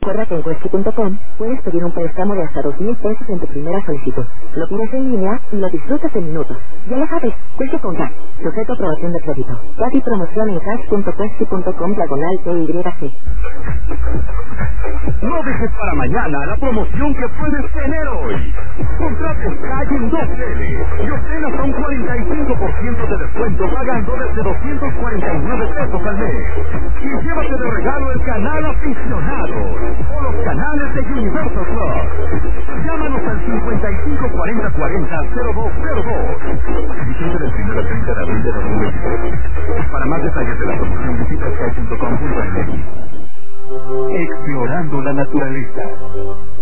Recuerda que en Quesky.com puedes pedir un préstamo de hasta 2,000 pesos en tu primera solicitud. Lo pides en línea y lo disfrutas en minutos. Ya lo sabes, Quesky con Cash, sujeto a aprobación de crédito. Cash promoción en cash.quesky.com/TYC. No dejes para mañana la promoción que puedes tener hoy. Contrata Sky en 2L y obtén hasta un 45% de descuento pagando desde 249 pesos al mes. Y llévate de regalo el canal aficionado o los canales de Universal Plus. Llámanos al 554040-0202. Visita del 1 al 30 de abril de 2023. Para más detalles de la promoción visita sky.com.mx. Explorando la naturaleza.